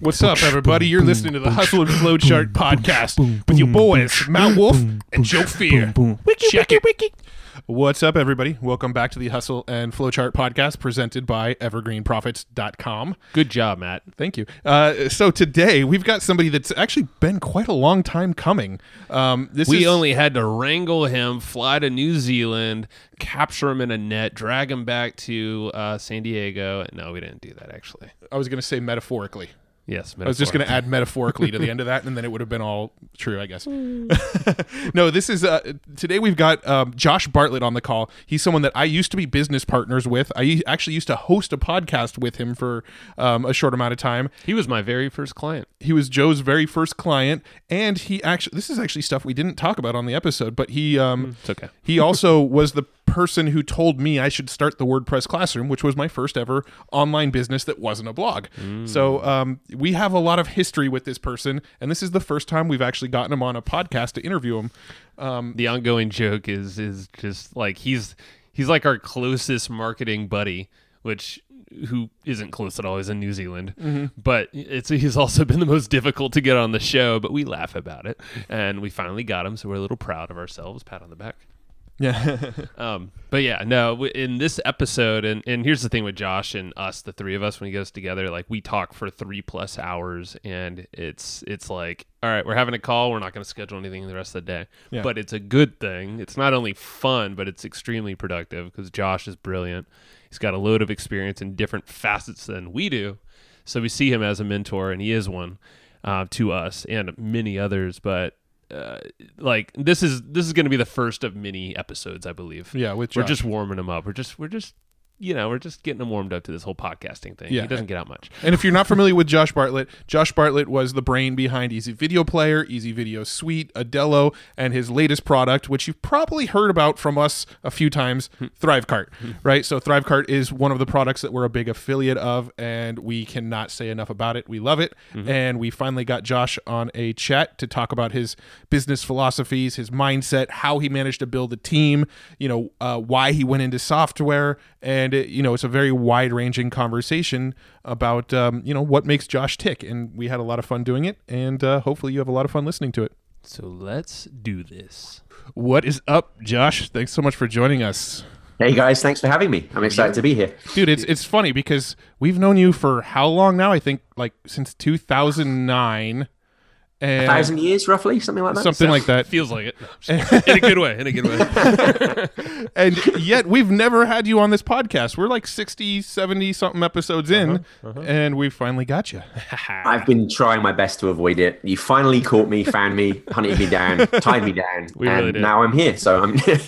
What's up, everybody? You're listening to the Hustle and Flowchart podcast with your boys, Matt Wolf and Joe Fear. Check it. What's up, everybody? Welcome back to the Hustle and Flowchart podcast presented by evergreenprofits.com. Good job, Matt. Thank you. So today we've got somebody that's actually been quite a long time coming. We only had to wrangle him, fly to New Zealand, capture him in a net, drag him back to San Diego. No, we didn't do that, actually. I was going to say metaphorically. Yes, I was just going to add metaphorically to the end of that, and then it would have been all true, I guess. No, this is today we've got Josh Bartlett on the call. He's someone that I used to be business partners with. I actually used to host a podcast with him for a short amount of time. He was my very first client. He was Joe's very first client, and this is actually stuff we didn't talk about on the episode, but it's okay. He also was the person who told me I should start the WordPress Classroom, which was my first ever online business that wasn't a blog. So we have a lot of history with this person, and this is the first time we've actually gotten him on a podcast to interview him. The ongoing joke is just like he's like our closest marketing buddy, who isn't close at all. He's in New Zealand, but he's also been the most difficult to get on the show, but we laugh about it, and we finally got him, so we're a little proud of ourselves. Pat on the back. Yeah. But yeah, no, in this episode, and here's the thing with Josh and us, the three of us, when we get us together, like we talk for 3+ hours, and it's like, all right, we're having a call. We're not going to schedule anything the rest of the day, but it's a good thing. It's not only fun, but it's extremely productive because Josh is brilliant. He's got a load of experience in different facets than we do. So we see him as a mentor, and he is one to us and many others, but like this is going to be the first of many episodes, I believe. Yeah, with Josh. We're just warming him up. We're just getting him warmed up to this whole podcasting thing. Yeah. He doesn't get out much. And if you're not familiar with Josh Bartlett was the brain behind Easy Video Player, Easy Video Suite, Adello, and his latest product, which you've probably heard about from us a few times, Thrivecart, right? So Thrivecart is one of the products that we're a big affiliate of, and we cannot say enough about it. We love it. And we finally got Josh on a chat to talk about his business philosophies, his mindset, how he managed to build a team, why he went into software, and it's a very wide-ranging conversation about what makes Josh tick, and we had a lot of fun doing it, and hopefully you have a lot of fun listening to it. So let's do this. What is up, Josh? Thanks so much for joining us. Hey guys, thanks for having me. I'm excited to be here. Dude, it's funny because we've known you for how long now? I think like since 2009. 1,000 years, roughly, something like that. Something like that. Feels like it. In a good way. And yet we've never had you on this podcast. We're like 60, 70 something episodes in, and we finally got you. I've been trying my best to avoid it. You finally caught me, found me, hunted me down, tied me down, now I'm here. So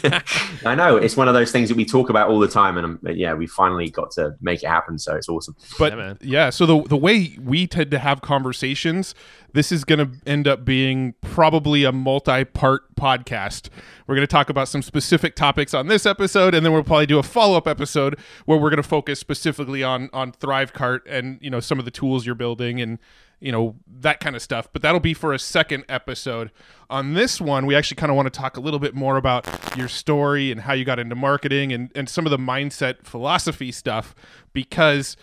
I know it's one of those things that we talk about all the time, and we finally got to make it happen. So it's awesome. But so the way we tend to have conversations, this is going to end up being probably a multi-part podcast. We're going to talk about some specific topics on this episode, and then we'll probably do a follow-up episode where we're going to focus specifically on Thrivecart and some of the tools you're building and that kind of stuff. But that'll be for a second episode. On this one, we actually kind of want to talk a little bit more about your story and how you got into marketing and some of the mindset philosophy stuff, because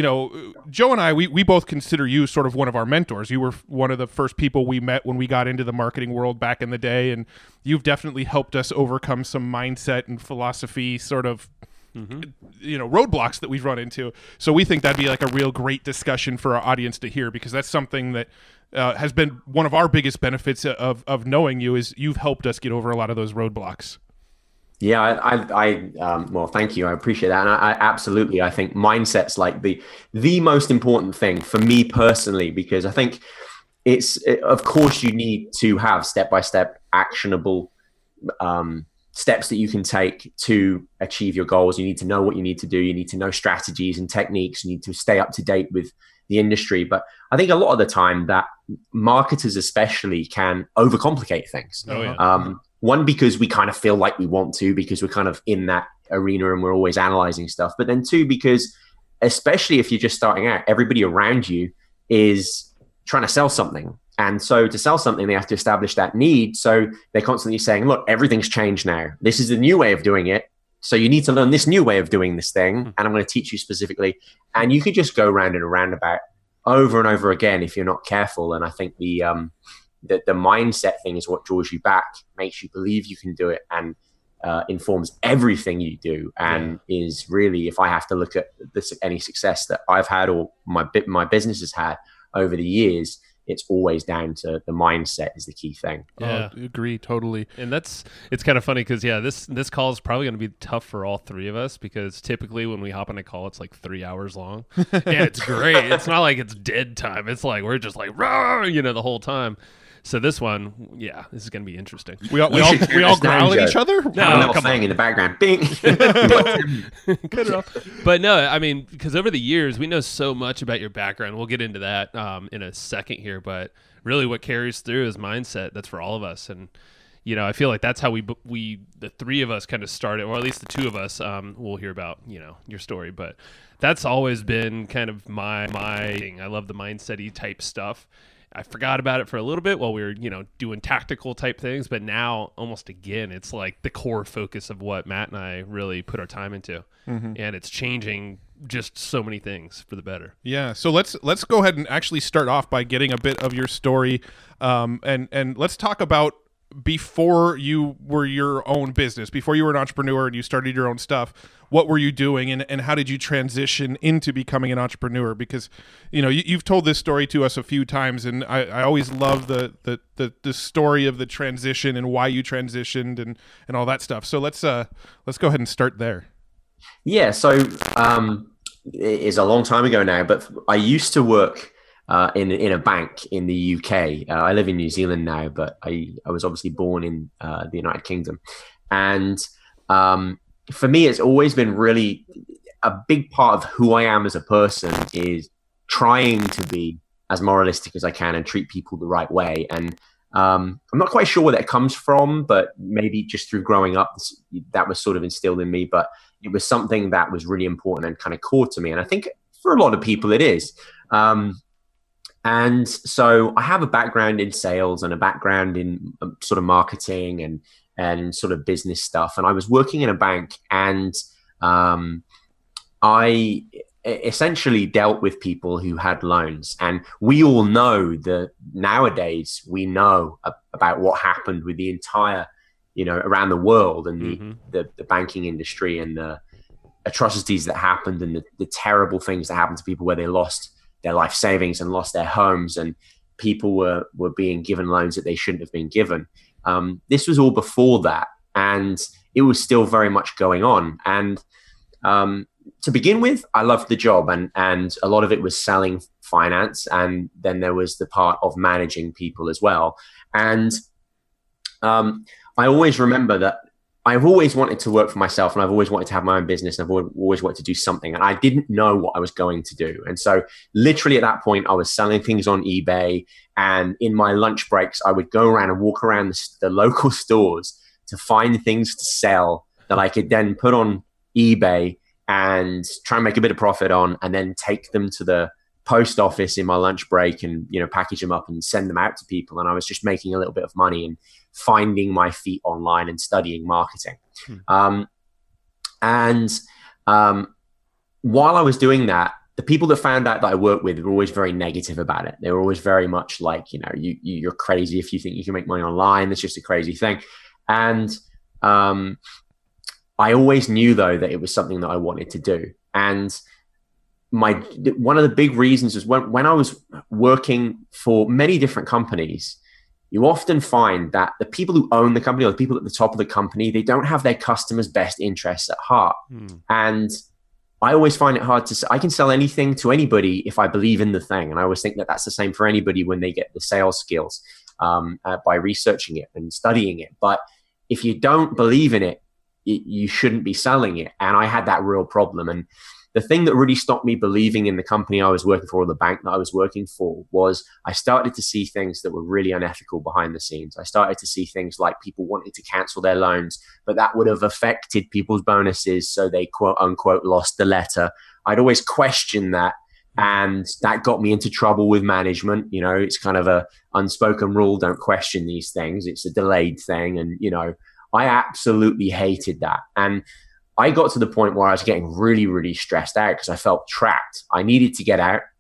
Joe and I, we both consider you sort of one of our mentors. You were one of the first people we met when we got into the marketing world back in the day, and you've definitely helped us overcome some mindset and philosophy sort of roadblocks that we've run into. So we think that'd be like a real great discussion for our audience to hear, because that's something that has been one of our biggest benefits of knowing you, is you've helped us get over a lot of those roadblocks. Yeah, well, thank you. I appreciate that. And I absolutely, I think mindset's like the most important thing for me personally, because I think of course you need to have step-by-step actionable steps that you can take to achieve your goals. You need to know what you need to do. You need to know strategies and techniques. You need to stay up to date with the industry. But I think a lot of the time that marketers especially can overcomplicate things. Oh, yeah. One, because we kind of feel like we want to, because we're kind of in that arena and we're always analyzing stuff. But then two, because especially if you're just starting out, everybody around you is trying to sell something. And so to sell something, they have to establish that need. So they're constantly saying, look, everything's changed now. This is the new way of doing it. So you need to learn this new way of doing this thing. And I'm going to teach you specifically. And you could just go round and around about over and over again if you're not careful. And I think the mindset thing is what draws you back, makes you believe you can do it, and informs everything you do, and is really, if I have to look at any success that I've had or my business has had over the years, it's always down to the mindset is the key thing. Yeah, agree totally. And it's kind of funny because this call is probably going to be tough for all three of us, because typically when we hop on a call, it's like 3 hours long, and it's great. It's not like it's dead time. It's like we're just like rah, the whole time. So this one, this is going to be interesting. We all growl at each other? No, come on. In the background, bing. Cut it off. But no, I mean, because over the years, we know so much about your background. We'll get into that in a second here. But really what carries through is mindset. That's for all of us. And, I feel like that's how we the three of us kind of started, or at least the two of us, we'll hear about, your story. But that's always been kind of my thing. I love the mindset-y type stuff. I forgot about it for a little bit while we were, doing tactical type things. But now, almost again, it's like the core focus of what Matt and I really put our time into. Mm-hmm. And it's changing just so many things for the better. Yeah. So let's go ahead and actually start off by getting a bit of your story. And let's talk about before you were your own business, before you were an entrepreneur and you started your own stuff. What were you doing, and how did you transition into becoming an entrepreneur? Because, you've told this story to us a few times, and I always love the story of the transition and why you transitioned and all that stuff. So let's go ahead and start there. Yeah. So it is a long time ago now, but I used to work in a bank in the UK. I live in New Zealand now, but I was obviously born in the United Kingdom, and for me, it's always been really a big part of who I am as a person is trying to be as moralistic as I can and treat people the right way. And I'm not quite sure where that comes from, but maybe just through growing up, that was sort of instilled in me. But it was something that was really important and kind of core to me. And I think for a lot of people, it is. And so I have a background in sales and a background in sort of marketing and sort of business stuff. And I was working in a bank, and I essentially dealt with people who had loans. And we all know that nowadays we know about what happened with the entire, around the world and the banking industry and the atrocities that happened and the terrible things that happened to people where they lost their life savings and lost their homes, and people were being given loans that they shouldn't have been given. This was all before that, and it was still very much going on. And to begin with, I loved the job, and a lot of it was selling finance, and then there was the part of managing people as well. And I always remember that I've always wanted to work for myself, and I've always wanted to have my own business, and I've always wanted to do something, and I didn't know what I was going to do. And so literally at that point, I was selling things on eBay, and in my lunch breaks, I would go around and walk around the local stores to find things to sell that I could then put on eBay and try and make a bit of profit on, and then take them to the post office in my lunch break and, package them up and send them out to people. And I was just making a little bit of money and finding my feet online and studying marketing. While I was doing that, the people that found out that I worked with were always very negative about it. They were always very much like, you're crazy if you think you can make money online. That's just a crazy thing. And I always knew, though, that it was something that I wanted to do. And one of the big reasons is when I was working for many different companies, you often find that the people who own the company or the people at the top of the company, they don't have their customers' best interests at heart. And I always find it hard to say, I can sell anything to anybody if I believe in the thing. And I always think that that's the same for anybody when they get the sales skills by researching it and studying it. But if you don't believe in it, you shouldn't be selling it. And I had that real problem. And the thing that really stopped me believing in the company I was working for, or the bank that I was working for, was I started to see things that were really unethical behind the scenes. I started to see things like people wanting to cancel their loans, but that would have affected people's bonuses, so they quote unquote lost the letter. I'd always question that, and that got me into trouble with management. It's kind of a unspoken rule, don't question these things. It's a delayed thing. And, I absolutely hated that. And I got to the point where I was getting really, really stressed out because I felt trapped. I needed to get out.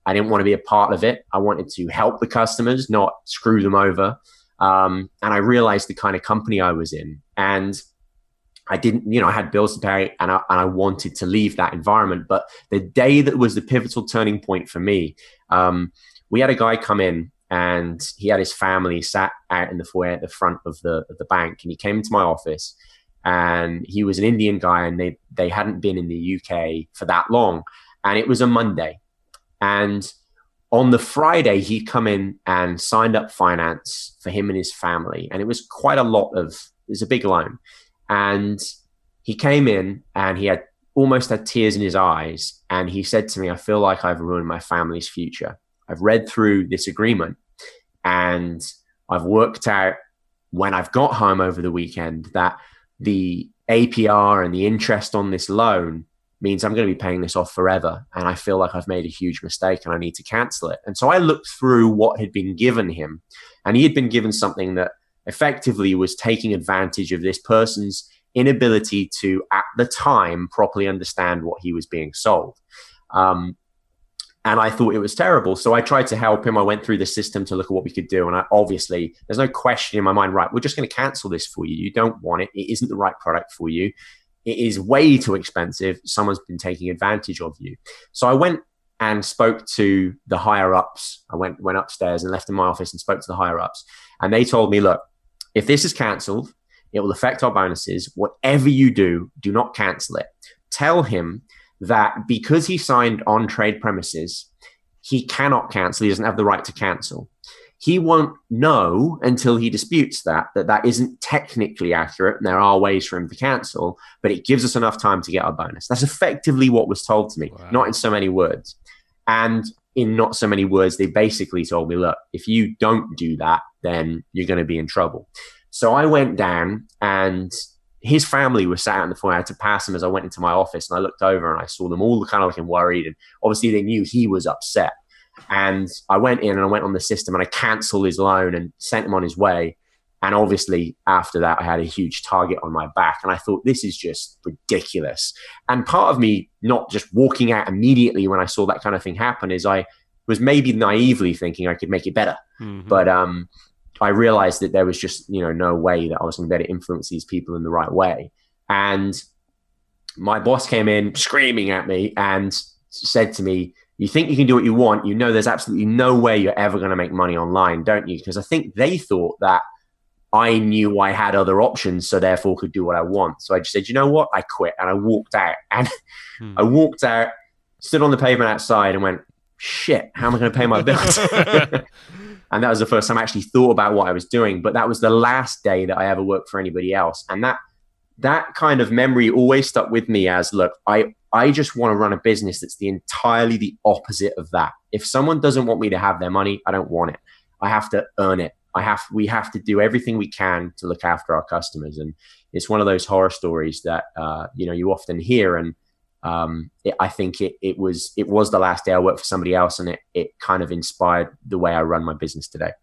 I didn't want to be a part of it. I wanted to help the customers, not screw them over. And I realized the kind of company I was in, and I didn't, I had bills to pay, and I wanted to leave that environment. But the day that was the pivotal turning point for me, we had a guy come in, and he had his family sat out in the foyer at the front of the bank, and he came into my office, and he was an Indian guy, and they hadn't been in the UK for that long, and it was a Monday, and on the Friday he'd come in and signed up finance for him and his family, and it was quite a lot of, it was a big loan, and he came in and he had almost had tears in his eyes, and he said to me, I feel like I've ruined my family's future. I've read through this agreement, and I've worked out when I've got home over the weekend that the APR and the interest on this loan means I'm going to be paying this off forever. And I feel like I've made a huge mistake and I need to cancel it. And so I looked through what had been given him, and he had been given something that effectively was taking advantage of this person's inability to, at the time, properly understand what he was being sold. And I thought it was terrible. So I tried to help him. I went through the system to look at what we could do. And obviously, there's no question in my mind, right, we're just going to cancel this for you. You don't want it. It isn't the right product for you. It is way too expensive. Someone's been taking advantage of you. So I went and spoke to the higher ups. I went upstairs and left in my office and spoke to the higher ups. And they told me, look, if this is canceled, it will affect our bonuses. Whatever you do not cancel it. Tell him that because he signed on trade premises, he cannot cancel. He doesn't have the right to cancel. He won't know until he disputes that isn't technically accurate, and there are ways for him to cancel, but it gives us enough time to get our bonus. That's effectively what was told to me, wow. Not in so many words. And in not so many words, they basically told me, look, if you don't do that, then you're going to be in trouble. So I went down, and his family was sat out in the foyer. I had to pass them as I went into my office, and I looked over and I saw them all kind of looking worried. And obviously they knew he was upset. And I went in and I went on the system and I canceled his loan and sent him on his way. And obviously after that, I had a huge target on my back. And I thought, this is just ridiculous. And part of me not just walking out immediately when I saw that kind of thing happen is I was maybe naively thinking I could make it better. Mm-hmm. But I realized that there was just, no way that I was going to be able to influence these people in the right way. And my boss came in screaming at me and said to me, you think you can do what you want? There's absolutely no way you're ever going to make money online, don't you? Because I think they thought that I knew I had other options, so therefore could do what I want. So I just said, you know what? I quit. And I walked out. And I walked out, stood on the pavement outside and went, shit, how am I going to pay my bills? And that was the first time I actually thought about what I was doing. But that was the last day that I ever worked for anybody else. And that kind of memory always stuck with me as, look, I just want to run a business that's entirely the opposite of that. If someone doesn't want me to have their money, I don't want it. I have to earn it. We have to do everything we can to look after our customers. And it's one of those horror stories that, you often hear. And I think it was the last day I worked for somebody else, and it kind of inspired the way I run my business today.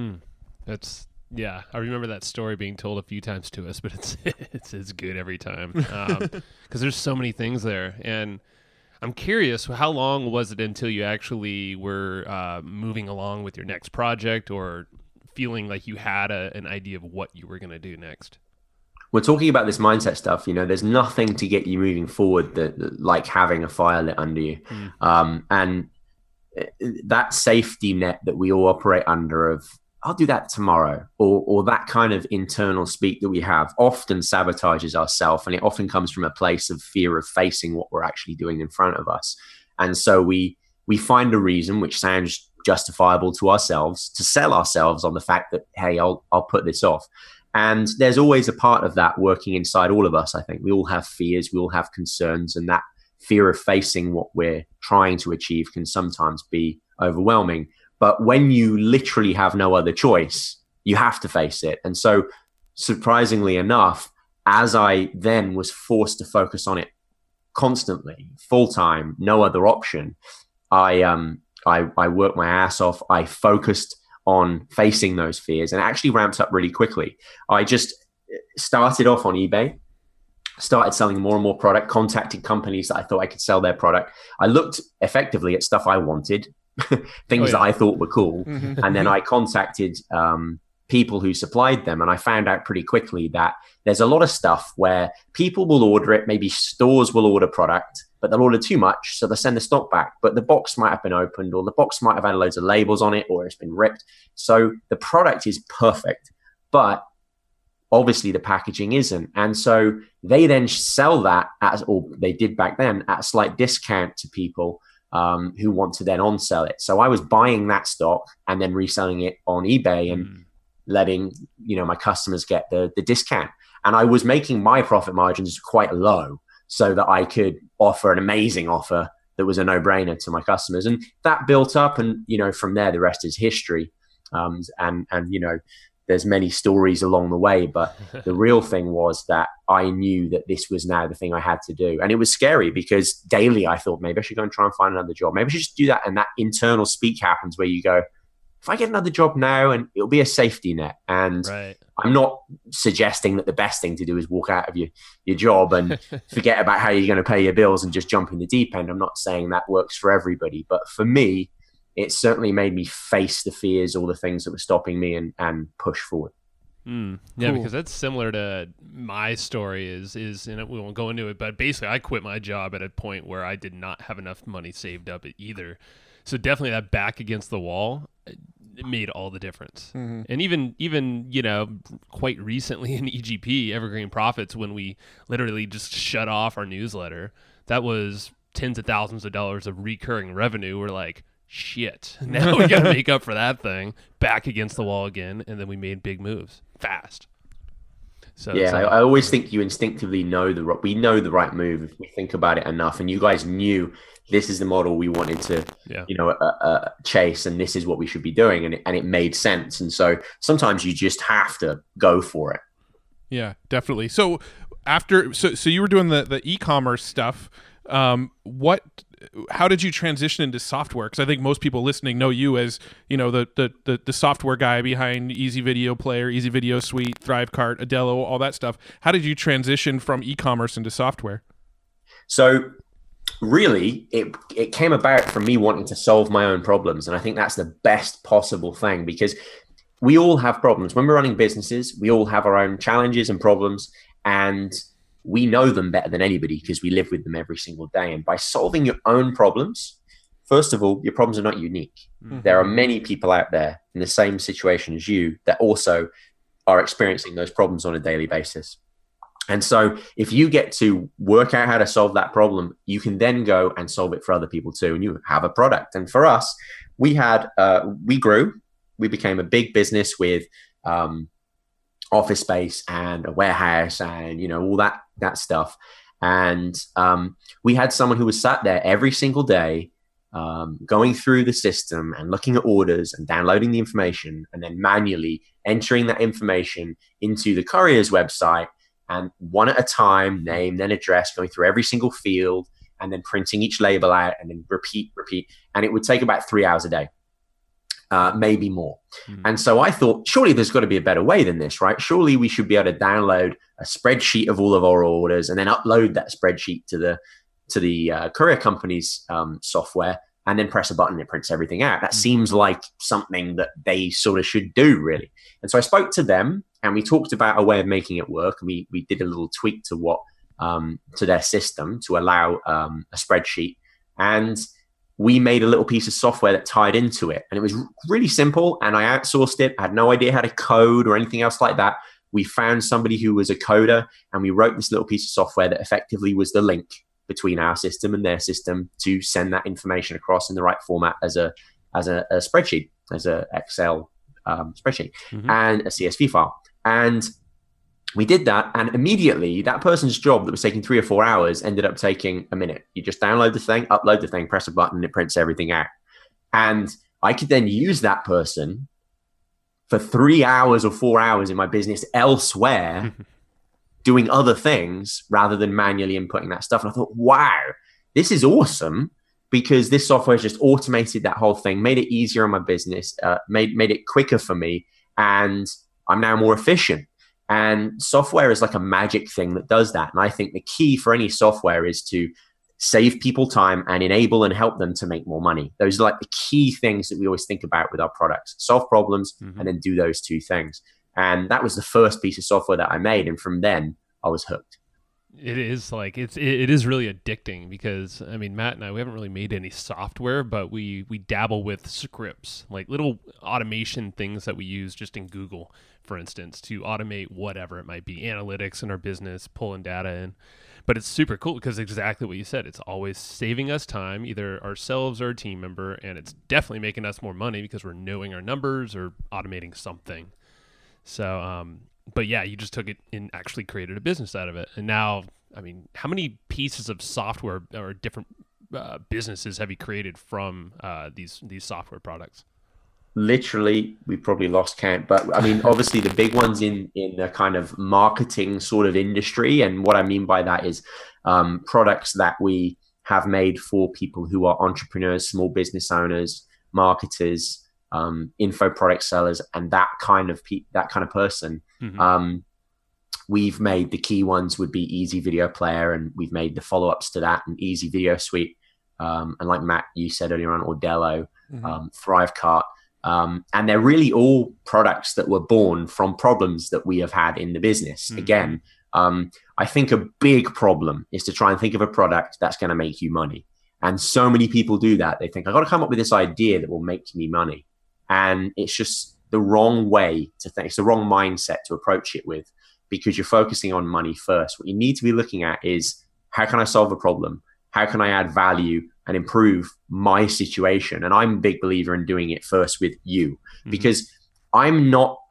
Yeah, I remember that story being told a few times to us, but it's good every time because there's so many things there. And I'm curious, how long was it until you actually were moving along with your next project or feeling like you had an idea of what you were going to do next? We're talking about this mindset stuff. There's nothing to get you moving forward that like having a fire lit under you. And that safety net that we all operate under of, I'll do that tomorrow, or that kind of internal speak that we have often sabotages ourselves. And it often comes from a place of fear of facing what we're actually doing in front of us. And so we find a reason which sounds justifiable to ourselves to sell ourselves on the fact that, hey, I'll put this off. And there's always a part of that working inside all of us. I think we all have fears, we all have concerns, and that fear of facing what we're trying to achieve can sometimes be overwhelming. But when you literally have no other choice, you have to face it. And so surprisingly enough, as I then was forced to focus on it constantly, full time, no other option, I worked my ass off. I focused on facing those fears and it actually ramped up really quickly. I just started off on eBay, started selling more and more product, contacted companies that I thought I could sell their product. I looked effectively at stuff I wanted, things that yeah. I thought were cool. And then I contacted people who supplied them, and I found out pretty quickly that there's a lot of stuff where people will order it, maybe stores will order product, but they'll order too much, so they'll send the stock back, but the box might have been opened, or the box might have had loads of labels on it, or it's been ripped. So the product is perfect, but obviously the packaging isn't. And so they then sell that or they did back then, at a slight discount to people who want to then on-sell it. So I was buying that stock and then reselling it on eBay and letting, my customers get the discount. And I was making my profit margins quite low so that I could offer an amazing offer that was a no-brainer to my customers. And that built up, and, from there, the rest is history. And there's many stories along the way, but the real thing was that I knew that this was now the thing I had to do. And it was scary because daily I thought, maybe I should go and try and find another job. Maybe I should just do that. And that internal speak happens where you go, if I get another job now, and it'll be a safety net. And Right. I'm not suggesting that the best thing to do is walk out of your job and forget about how you're going to pay your bills and just jump in the deep end. I'm not saying that works for everybody, but for me, it certainly made me face the fears, all the things that were stopping me, and push forward. Yeah, Cool. because that's similar to my story is, and we won't go into it, but basically I quit my job at a point where I did not have enough money saved up either. So definitely that back against the wall, it made all the difference. And even quite recently in EGP, Evergreen Profits, when we literally just shut off our newsletter, that was tens of thousands of dollars of recurring revenue. We're like, shit, now we gotta make up for that thing, back against the wall again. And then we made big moves fast. So yeah, I always think you instinctively know we know the right move if we think about it enough. And you guys knew this is the model we wanted to, chase, and this is what we should be doing, and it made sense. And so sometimes you just have to go for it. Yeah, definitely. So so you were doing the e-commerce stuff. How did you transition into software? Because I think most people listening know you as, the software guy behind Easy Video Player, Easy Video Suite, Thrivecart, Adello, all that stuff. How did you transition from e-commerce into software? So really, it came about from me wanting to solve my own problems. And I think that's the best possible thing, because we all have problems. When we're running businesses, we all have our own challenges and problems, and we know them better than anybody because we live with them every single day. And by solving your own problems, first of all, your problems are not unique. There are many people out there in the same situation as you that also are experiencing those problems on a daily basis. And so if you get to work out how to solve that problem, you can then go and solve it for other people too, and you have a product. And for us, we grew. We became a big business with office space and a warehouse and all that stuff. And we had someone who was sat there every single day, going through the system and looking at orders and downloading the information, and then manually entering that information into the courier's website, and one at a time, name, then address, going through every single field, and then printing each label out, and then repeat. And it would take about 3 hours a day. Maybe more. And so I thought, surely there's got to be a better way than this, right? Surely we should be able to download a spreadsheet of all of our orders and then upload that spreadsheet to the courier company's software, and then press a button and it prints everything out. That seems like something that they sort of should do, really. And so I spoke to them, and we talked about a way of making it work. And we did a little tweak to to their system to allow a spreadsheet, and we made a little piece of software that tied into it. And it was really simple, and I outsourced it. I had no idea how to code or anything else like that. We found somebody who was a coder, and we wrote this little piece of software that effectively was the link between our system and their system to send that information across in the right format as a spreadsheet, as a Excel spreadsheet, and a CSV file. And we did that, and immediately that person's job that was taking 3 or 4 hours ended up taking a minute. You just download the thing, upload the thing, press a button, and it prints everything out. And I could then use that person for 3 hours or 4 hours in my business elsewhere, doing other things rather than manually inputting that stuff. And I thought, wow, this is awesome, because this software has just automated that whole thing, made it easier on my business, made it quicker for me, and I'm now more efficient. And software is like a magic thing that does that. And I think the key for any software is to save people time and enable and help them to make more money. Those are like the key things that we always think about with our products: solve problems and then do those two things. And that was the first piece of software that I made. And from then I was hooked. It is like it is really addicting because I mean, Matt and I, we haven't really made any software, but we dabble with scripts, like little automation things that we use just in Google, for instance, to automate whatever it might be, analytics in our business, pulling data in. But it's super cool because exactly what you said, it's always saving us time, either ourselves or a team member, and it's definitely making us more money because we're knowing our numbers or automating something. So, but yeah, you just took it and actually created a business out of it. And now, I mean, how many pieces of software or different businesses have you created from these software products? Literally, we probably lost count, but I mean, obviously the big ones in the kind of marketing sort of industry. And what I mean by that is products that we have made for people who are entrepreneurs, small business owners, marketers, info product sellers, and that kind of person. We've made the key ones would be Easy Video Player, and we've made the follow-ups to that, and Easy Video Suite, and like Matt, you said earlier on, Ordello, Thrivecart, and they're really all products that were born from problems that we have had in the business. Again, I think a big problem is to try and think of a product that's going to make you money, and so many people do that. They think, I got to come up with this idea that will make me money. And it's just the wrong way to think. It's the wrong mindset to approach it with, because you're focusing on money first. What you need to be looking at is, how can I solve a problem? How can I add value and improve my situation? And I'm a big believer in doing it first with you, because I'm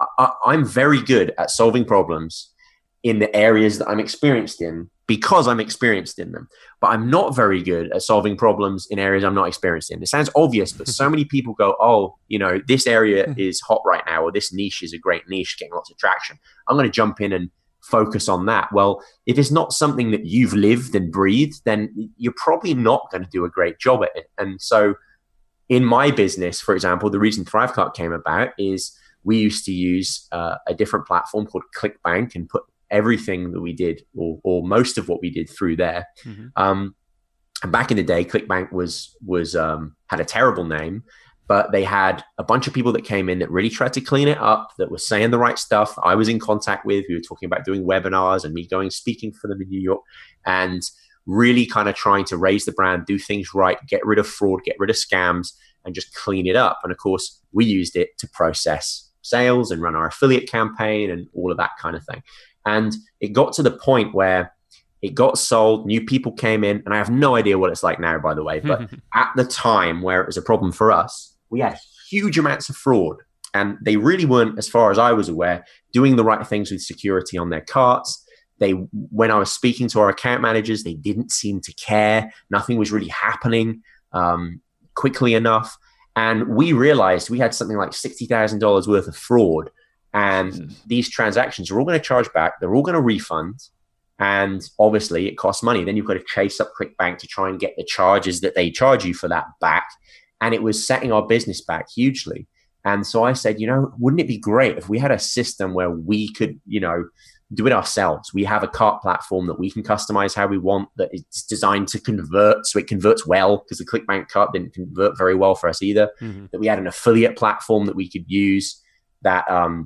very good at solving problems in the areas that I'm experienced in, because I'm experienced in them. But I'm not very good at solving problems in areas I'm not experienced in. It sounds obvious, but so many people go, oh, this area is hot right now, or this niche is a great niche, getting lots of traction. I'm going to jump in and focus on that. Well, if it's not something that you've lived and breathed, then you're probably not going to do a great job at it. And so in my business, for example, the reason Thrivecart came about is we used to use a different platform called ClickBank and put everything that we did, or most of what we did, through there. And back in the day, ClickBank was had a terrible name, but they had a bunch of people that came in that really tried to clean it up, that were saying the right stuff. I was in contact with, we were talking about doing webinars and me going speaking for them in New York, and really kind of trying to raise the brand, do things right, get rid of fraud, get rid of scams, and just clean it up. And of course, we used it to process sales and run our affiliate campaign and all of that kind of thing. And it got to the point where it got sold, new people came in, and I have no idea what it's like now, by the way, but at the time where it was a problem for us, we had huge amounts of fraud, and they really weren't, as far as I was aware, doing the right things with security on their carts. When I was speaking to our account managers, they didn't seem to care. Nothing was really happening quickly enough. And we realized we had something like $60,000 worth of fraud. And these transactions are all going to charge back. They're all going to refund. And obviously it costs money. Then you've got to chase up ClickBank to try and get the charges that they charge you for that back. And it was setting our business back hugely. And so I said, wouldn't it be great if we had a system where we could, do it ourselves? We have a cart platform that we can customize how we want, that it's designed to convert, so it converts well, because the ClickBank cart didn't convert very well for us either. That we had an affiliate platform that we could use, that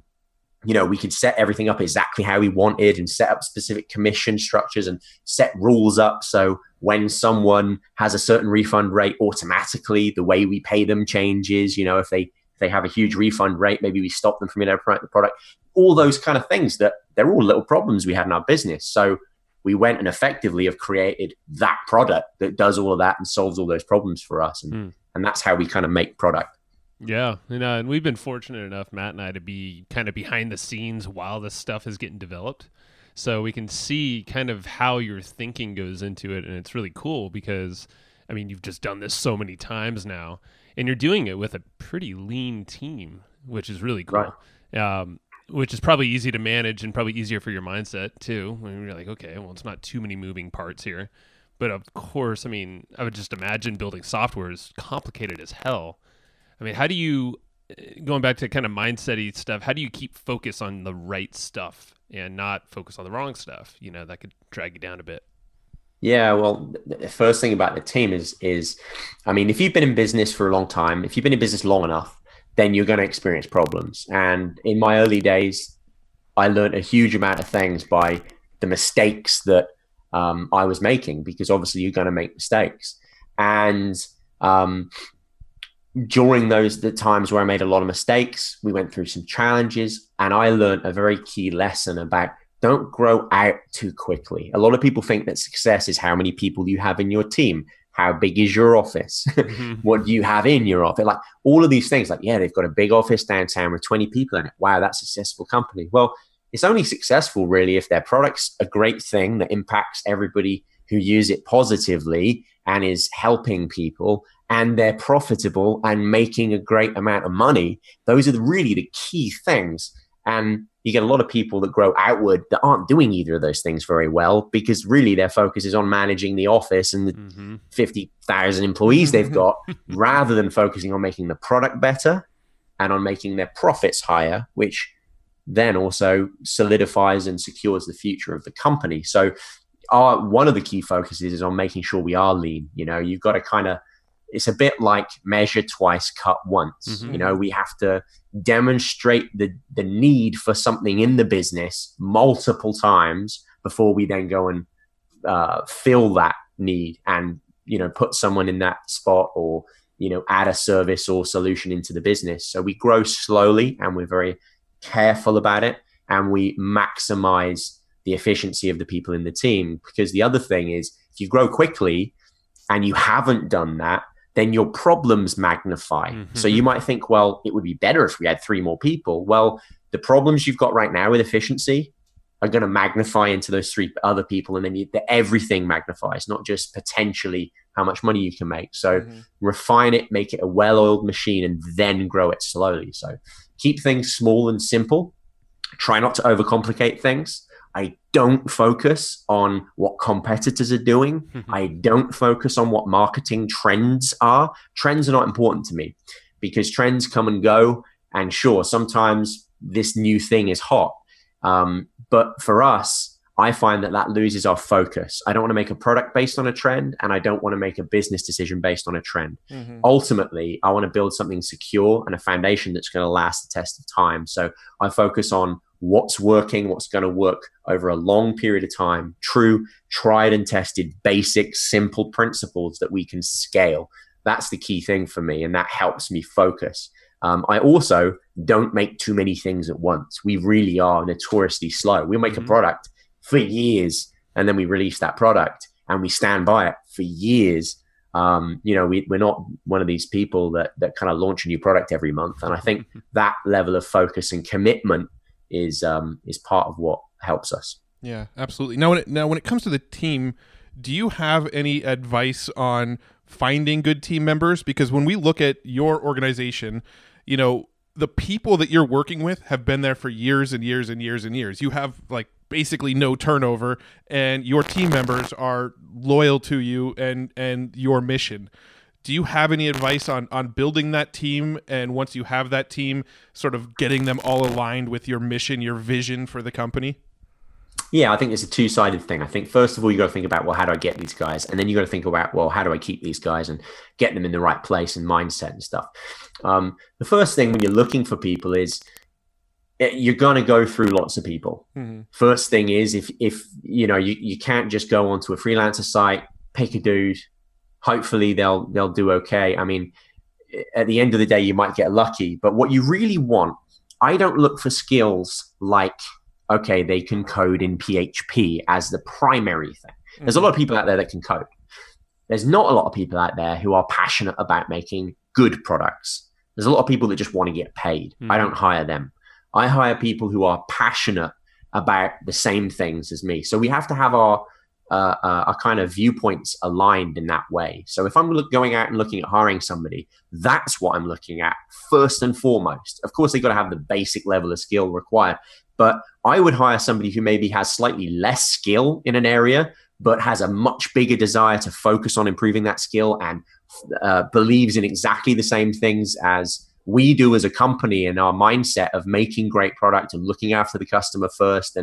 we could set everything up exactly how we wanted, and set up specific commission structures and set rules up. So when someone has a certain refund rate, automatically the way we pay them changes. If they have a huge refund rate, maybe we stop them from being able to promote the product. All those kind of things, that they're all little problems we had in our business. So we went and effectively have created that product that does all of that and solves all those problems for us. And that's how we kind of make product. Yeah, and we've been fortunate enough, Matt and I, to be kind of behind the scenes while this stuff is getting developed. So we can see kind of how your thinking goes into it, and it's really cool because, I mean, you've just done this so many times now, and you're doing it with a pretty lean team, which is really cool. Right. Which is probably easy to manage and probably easier for your mindset too. When you're like, okay, well, it's not too many moving parts here. But of course, I mean, I would just imagine building software is complicated as hell. I mean, how do you, going back to kind of mindset-y stuff, how do you keep focus on the right stuff and not focus on the wrong stuff? That could drag you down a bit. Yeah, well, the first thing about the team is, I mean, if you've been in business for a long time, if you've been in business long enough, then you're going to experience problems. And in my early days, I learned a huge amount of things by the mistakes that I was making, because obviously you're going to make mistakes. And um, during the times where I made a lot of mistakes, we went through some challenges, and I learned a very key lesson about don't grow out too quickly. A lot of people think that success is how many people you have in your team. How big is your office? Mm-hmm. What do you have in your office? Like all of these things, like, yeah, they've got a big office downtown with 20 people in it. Wow, that's a successful company. Well, it's only successful really if their product's a great thing that impacts everybody who use it positively and is helping people, and they're profitable and making a great amount of money. Those are really the key things. And you get a lot of people that grow outward that aren't doing either of those things very well, because really their focus is on managing the office and the 50,000 employees they've got, rather than focusing on making the product better and on making their profits higher, which then also solidifies and secures the future of the company. So one of the key focuses is on making sure we are lean. You've got to kind of, it's a bit like measure twice, cut once. Mm-hmm. We have to demonstrate the need for something in the business multiple times before we then go and fill that need and, put someone in that spot, or, add a service or solution into the business. So we grow slowly, and we're very careful about it, and we maximize the efficiency of the people in the team. Because the other thing is, if you grow quickly and you haven't done that, then your problems magnify. Mm-hmm. So you might think, well, it would be better if we had 3 more people. Well, the problems you've got right now with efficiency are going to magnify into those 3 other people, and then everything magnifies, not just potentially how much money you can make. So refine it, make it a well-oiled machine, and then grow it slowly. So keep things small and simple. Try not to overcomplicate things. I don't focus on what competitors are doing. I don't focus on what marketing trends are. Trends are not important to me, because trends come and go. And sure, sometimes this new thing is hot. But for us, I find that loses our focus. I don't want to make a product based on a trend, and I don't want to make a business decision based on a trend. Ultimately, I want to build something secure and a foundation that's going to last the test of time. So I focus on what's working, what's going to work over a long period of time, true, tried and tested, basic, simple principles that we can scale. That's the key thing for me, and that helps me focus. I also don't make too many things at once. We really are notoriously slow. We'll make a product for years, and then we release that product and we stand by it for years. We're not one of these people that kind of launch a new product every month. And I think that level of focus and commitment is part of what helps us. Yeah, absolutely. Now when it comes to the team, do you have any advice on finding good team members? Because when we look at your organization, the people that you're working with have been there for years and years and years and years. You have like basically no turnover, and your team members are loyal to you and your mission. Do you have any advice on building that team, and once you have that team, sort of getting them all aligned with your mission, your vision for the company? Yeah, I think it's a two-sided thing. I think first of all, you got to think about, well, how do I get these guys? And then you got to think about, well, how do I keep these guys and get them in the right place and mindset and stuff. The first thing when you're looking for people is you're going to go through lots of people. First thing is, if you can't just go onto a freelancer site, pick a dude, hopefully they'll do okay. I mean, at the end of the day, you might get lucky, but what you really want, I don't look for skills like, okay, they can code in PHP as the primary thing. There's a lot of people out there that can code. There's not a lot of people out there who are passionate about making good products. There's a lot of people that just want to get paid. I don't hire them. I hire people who are passionate about the same things as me. So we have to have our kind of viewpoints aligned in that way. So if I'm going out and looking at hiring somebody, that's what I'm looking at first and foremost. Of course, they've got to have the basic level of skill required, but I would hire somebody who maybe has slightly less skill in an area, but has a much bigger desire to focus on improving that skill and believes in exactly the same things as we do as a company, and our mindset of making great product and looking after the customer first and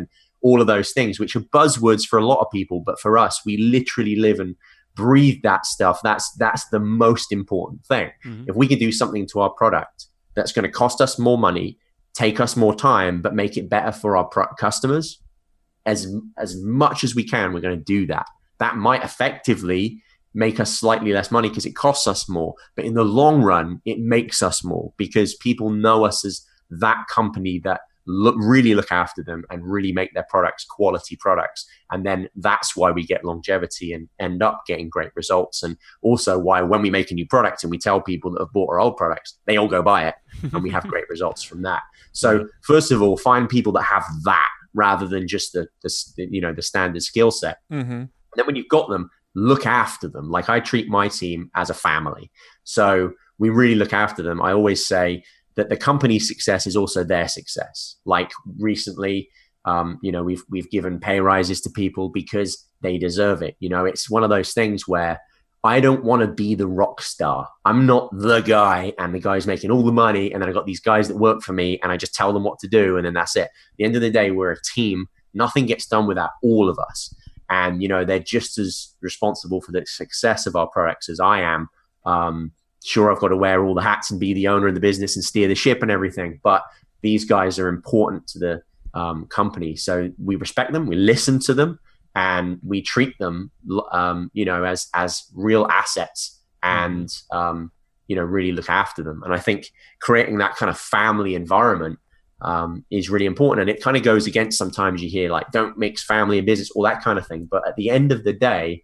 all of those things, which are buzzwords for a lot of people. But for us, we literally live and breathe that stuff. That's the most important thing. Mm-hmm. If we can do something to our product that's going to cost us more money, take us more time, but make it better for our customers, as much as we can, we're going to do that. That might effectively make us slightly less money because it costs us more. But in the long run, it makes us more because people know us as that company that really look after them and really make their products quality products. And then that's why we get longevity and end up getting great results. And also why when we make a new product and we tell people that have bought our old products, they all go buy it and we have great results from that. So first of all, find people that have that rather than just the standard skill set. Mm-hmm. And then when you've got them, look after them. Like I treat my team as a family. So we really look after them. I always say that the company's success is also their success. Like recently, we've given pay rises to people because they deserve it. It's one of those things where I don't want to be the rock star. I'm not the guy and the guy's making all the money. And then I've got these guys that work for me and I just tell them what to do. And then that's it. At the end of the day, we're a team. Nothing gets done without all of us. And, they're just as responsible for the success of our products as I am. Sure, I've got to wear all the hats and be the owner of the business and steer the ship and everything. But these guys are important to the company. So we respect them, we listen to them, and we treat them, as real assets and, really look after them. And I think creating that kind of family environment is really important. And it kind of goes against sometimes you hear like, don't mix family and business, all that kind of thing. But at the end of the day,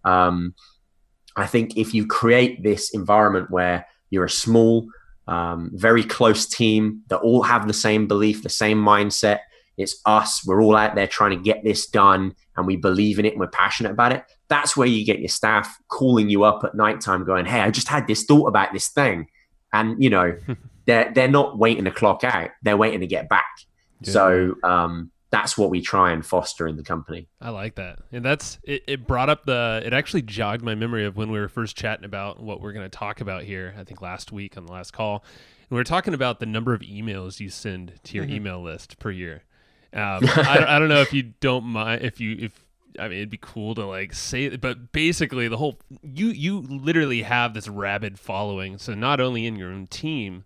I think if you create this environment where you're a small, very close team that all have the same belief, the same mindset, it's us, we're all out there trying to get this done and we believe in it and we're passionate about it. That's where you get your staff calling you up at nighttime going, hey, I just had this thought about this thing. And, they're not waiting to clock out. They're waiting to get back. Yeah. So that's what we try and foster in the company. I like that. And it brought up it actually jogged my memory of when we were first chatting about what we're going to talk about here, I think last week on the last call. And we were talking about the number of emails you send to your email list per year. I don't know if you don't mind, it'd be cool to like say it, but basically the whole, you literally have this rabid following. So not only in your own team,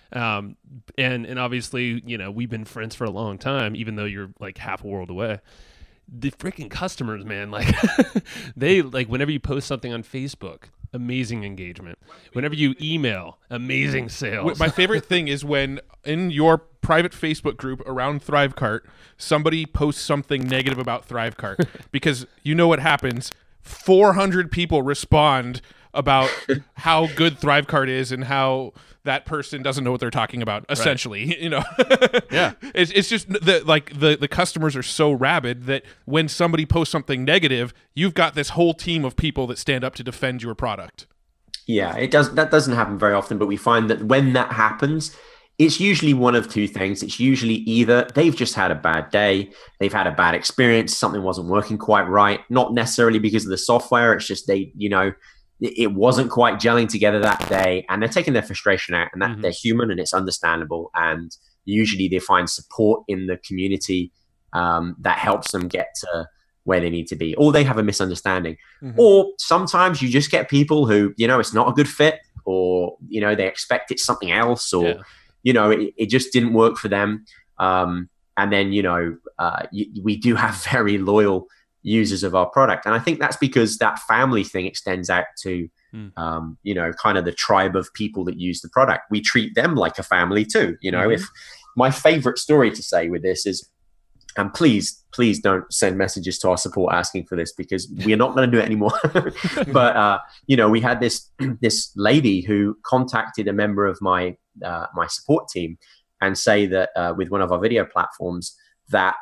and obviously, we've been friends for a long time, even though you're like half a world away. The freaking customers, man, like they like whenever you post something on Facebook, amazing engagement. Whenever you email, amazing sales. My favorite thing is when in your private Facebook group around Thrivecart, somebody posts something negative about Thrivecart because you know what happens. 400 people respond about how good Thrivecart is and how that person doesn't know what they're talking about, essentially. Right. Yeah. It's just the customers are so rabid that when somebody posts something negative, you've got this whole team of people that stand up to defend your product. Yeah, that doesn't happen very often, but we find that when that happens, it's usually one of two things. It's usually either they've just had a bad day, they've had a bad experience, something wasn't working quite right, not necessarily because of the software, it's just it wasn't quite gelling together that day, and they're taking their frustration out, and that they're human and it's understandable. And usually they find support in the community that helps them get to where they need to be, or they have a misunderstanding. Or sometimes you just get people who, it's not a good fit, or, they expect it's something else, or, it just didn't work for them. And then, we do have very loyal users of our product. And I think that's because that family thing extends out to, kind of the tribe of people that use the product. We treat them like a family too. If my favorite story to say with this is, and please don't send messages to our support asking for this because we're not going to do it anymore. But, we had this lady who contacted a member of my support team and say that with one of our video platforms that,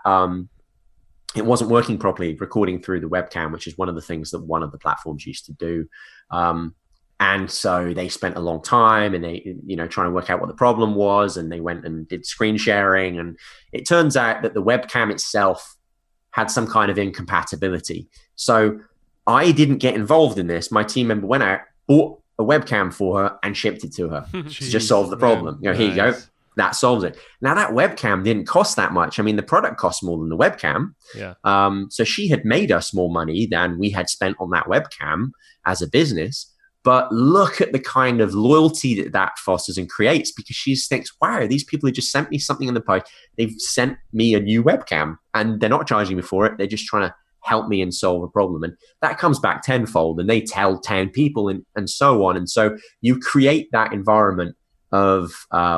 it wasn't working properly, recording through the webcam, which is one of the things that one of the platforms used to do. And so they spent a long time and they, trying to work out what the problem was. And they went and did screen sharing. And it turns out that the webcam itself had some kind of incompatibility. So I didn't get involved in this. My team member went out, bought a webcam for her and shipped it to her to just solve the problem. Here you go. that solves it. Now that webcam didn't cost that much. I mean, the product cost more than the webcam. Yeah. So she had made us more money than we had spent on that webcam as a business. But look at the kind of loyalty that fosters and creates, because she thinks, wow, these people who just sent me something in the post, they've sent me a new webcam and they're not charging me for it. They're just trying to help me and solve a problem. And that comes back tenfold, and they tell 10 people and so on. And so you create that environment of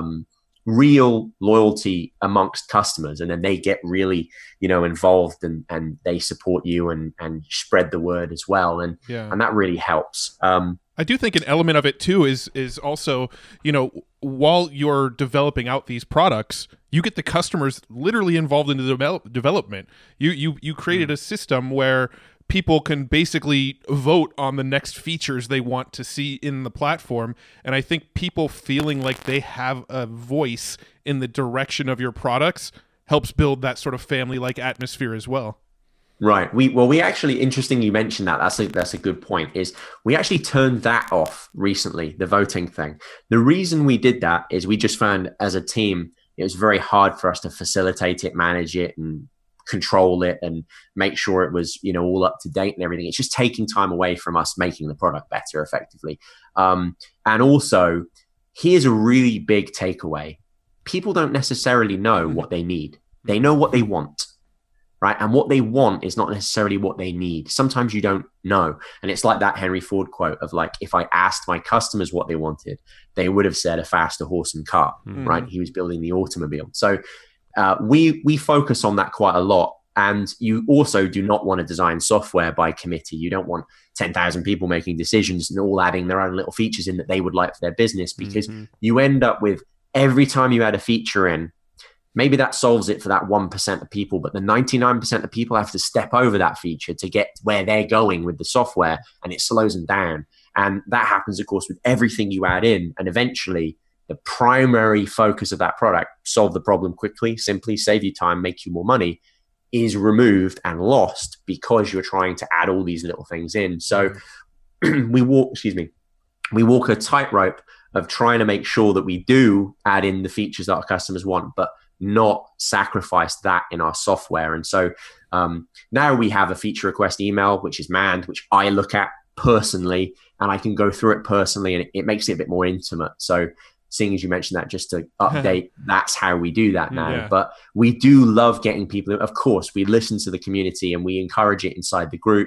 real loyalty amongst customers, and then they get really, involved and they support you and spread the word as well. And that really helps. I do think an element of it too is also, while you're developing out these products, you get the customers literally involved in the development. You created a system where people can basically vote on the next features they want to see in the platform. And I think people feeling like they have a voice in the direction of your products helps build that sort of family-like atmosphere as well. Right. We actually, interesting you mentioned that. That's a good point. Is we actually turned that off recently, the voting thing. The reason we did that is we just found as a team, it was very hard for us to facilitate it, manage it, and control it, and make sure it was, all up to date and everything. It's just taking time away from us making the product better effectively. And also, here's a really big takeaway. People don't necessarily know what they need. They know what they want. Right? And what they want is not necessarily what they need. Sometimes you don't know. And it's like that Henry Ford quote of like, if I asked my customers what they wanted, they would have said a faster horse and cart, right? He was building the automobile. So we focus on that quite a lot. And you also do not want to design software by committee. You don't want 10,000 people making decisions and all adding their own little features in that they would like for their business, because you end up with every time you add a feature in, maybe that solves it for that 1% of people, but the 99% of people have to step over that feature to get where they're going with the software, and it slows them down. And that happens, of course, with everything you add in. And eventually, the primary focus of that product, solve the problem quickly, simply save you time, make you more money, is removed and lost because you're trying to add all these little things in. So we walk a tightrope of trying to make sure that we do add in the features that our customers want, but not sacrifice that in our software. And so now we have a feature request email, which is manned, which I look at personally, and I can go through it personally, and it makes it a bit more intimate. So seeing as you mentioned that, just to update, that's how we do that now. Yeah. But we do love getting people. Of course, we listen to the community and we encourage it inside the group.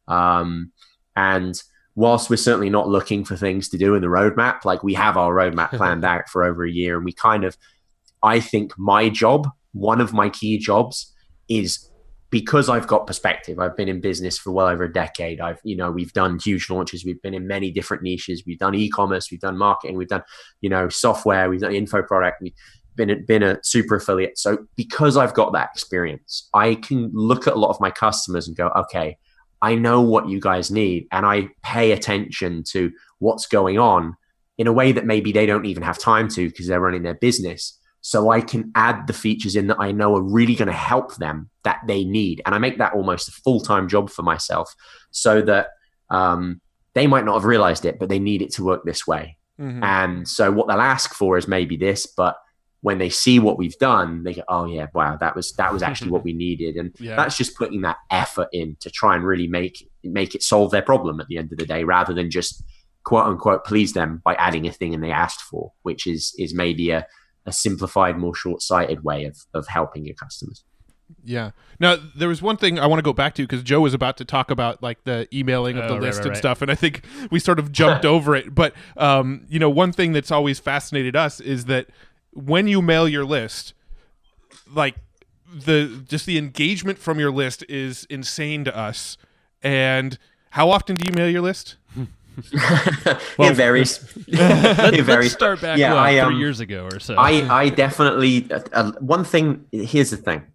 And whilst we're certainly not looking for things to do in the roadmap, like we have our roadmap planned out for over a year, and we I think my job, one of my key jobs, is because I've got perspective. I've been in business for well over a decade. We've done huge launches. We've been in many different niches. We've done e-commerce. We've done marketing. We've done, software. We've done info product. We've been a super affiliate. So because I've got that experience, I can look at a lot of my customers and go, okay, I know what you guys need, and I pay attention to what's going on in a way that maybe they don't even have time to because they're running their business. So I can add the features in that I know are really going to help them, that they need. And I make that almost a full-time job for myself, so that they might not have realized it, but they need it to work this way. Mm-hmm. And so what they'll ask for is maybe this, but when they see what we've done, they go, oh yeah, wow, that was actually what we needed. And that's just putting that effort in to try and really make it solve their problem at the end of the day, rather than just quote unquote please them by adding a thing and they asked for, which is maybe a simplified, more short-sighted way of helping your customers. Yeah. Now, there was one thing I want to go back to, because Joe was about to talk about like the emailing of the list and stuff, and I think we sort of jumped over it. But one thing that's always fascinated us is that when you mail your list, like the engagement from your list is insane to us. And how often do you mail your list? Well, it varies. Let's start back 3 years ago or so. I definitely one thing. Here's the thing.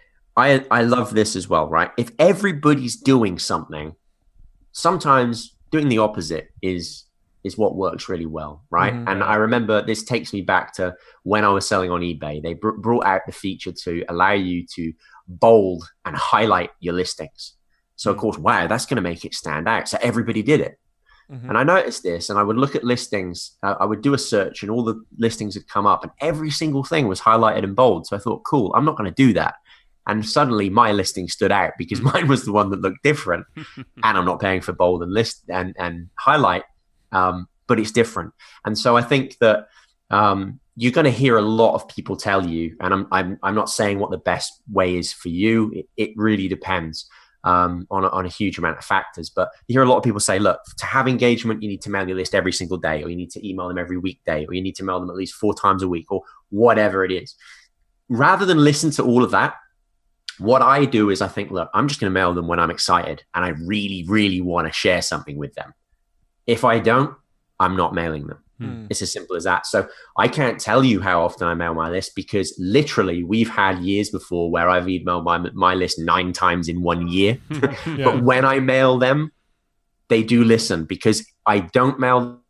I love this as well, right? If everybody's doing something, sometimes doing the opposite is what works really well, right? Mm-hmm. And I remember, this takes me back to when I was selling on eBay. They brought out the feature to allow you to bold and highlight your listings. So of course, wow, that's going to make it stand out. So everybody did it. And I noticed this, and I would look at listings. I would do a search, and all the listings had come up, and every single thing was highlighted in bold. So I thought, cool, I'm not going to do that. And suddenly my listing stood out because mine was the one that looked different, and I'm not paying for bold and list and highlight, but it's different. And so I think that you're going to hear a lot of people tell you, and I'm not saying what the best way is for you. It really depends on a huge amount of factors. But you hear a lot of people say, look, to have engagement, you need to mail your list every single day, or you need to email them every weekday, or you need to mail them at least 4 times a week, or whatever it is. Rather than listen to all of that, what I do is I think, look, I'm just going to mail them when I'm excited and I really, really want to share something with them. If I don't, I'm not mailing them. It's as simple as that. So I can't tell you how often I mail my list, because literally we've had years before where I've emailed my list 9 times in 1 year. Yeah. But when I mail them, they do listen, because I don't mail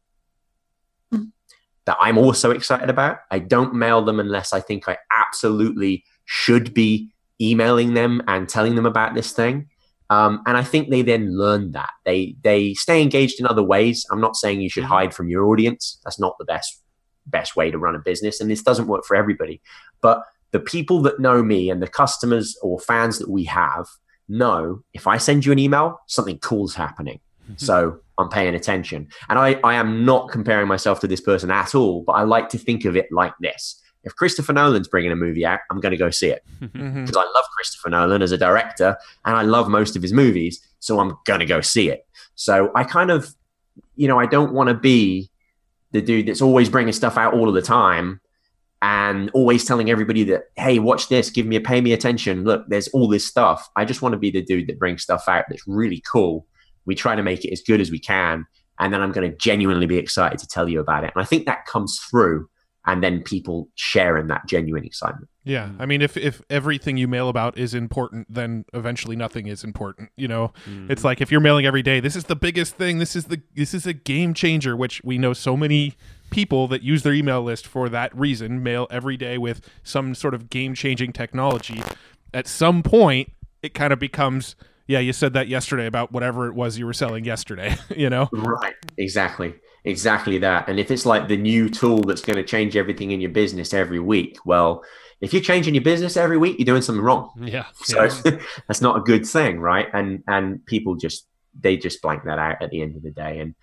that I'm also excited about. I don't mail them unless I think I absolutely should be emailing them and telling them about this thing. And I think they then learn that. They stay engaged in other ways. I'm not saying you should hide from your audience. That's not the best way to run a business. And this doesn't work for everybody. But the people that know me and the customers or fans that we have know if I send you an email, something cool's happening. So I'm paying attention. And I am not comparing myself to this person at all, but I like to think of it like this. If Christopher Nolan's bringing a movie out, I'm going to go see it because I love Christopher Nolan as a director and I love most of his movies. So I'm going to go see it. So I kind of, I don't want to be the dude that's always bringing stuff out all of the time and always telling everybody that, hey, watch this, pay me attention. Look, there's all this stuff. I just want to be the dude that brings stuff out that's really cool. We try to make it as good as we can. And then I'm going to genuinely be excited to tell you about it. And I think that comes through. And then people share in that genuine excitement. Yeah. I mean, if everything you mail about is important, then eventually nothing is important. It's like if you're mailing every day, this is the biggest thing. This is a game changer, which we know so many people that use their email list for that reason, mail every day with some sort of game changing technology. At some point, it kind of becomes, yeah, you said that yesterday about whatever it was you were selling yesterday, Right. Exactly that. And if it's like the new tool that's going to change everything in your business every week, well, if you're changing your business every week, you're doing something wrong. Yeah. So that's not a good thing, right? And people just blank that out at the end of the day. And